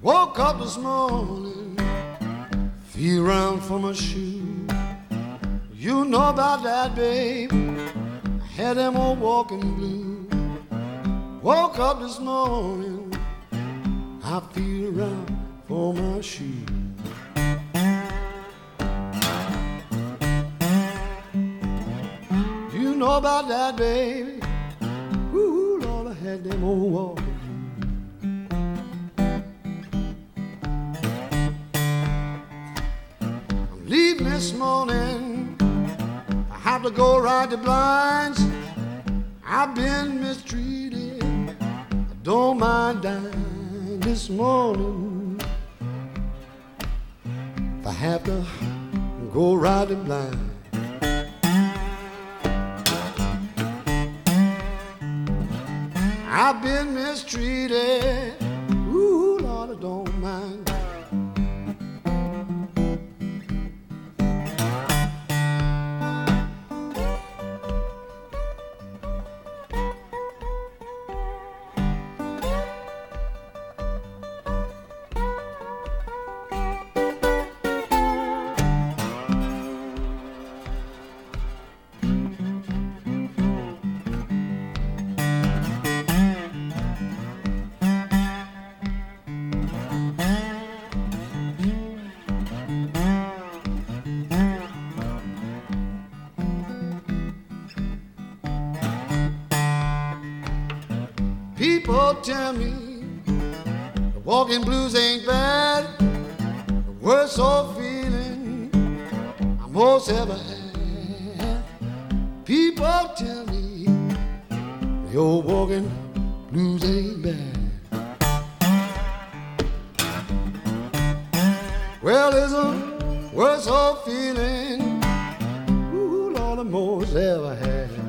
Woke up this morning, feel around for my shoe. You know about that, babe. I had them old walking blue. Woke up this morning, I feel around for my shoe. You know about that, baby. Ooh, Lord, I had them old walking. Leaving this morning, I have to go ride the blinds. I've been mistreated, I don't mind dying this morning. If I have to go ride the blind, I've been mistreated, ooh, Lord, I don't mind. People tell me the walking blues ain't bad. The worst old feeling I most ever had. People tell me the old walking blues ain't bad. Well, it's a worst old feeling, ooh, Lord, I most ever had.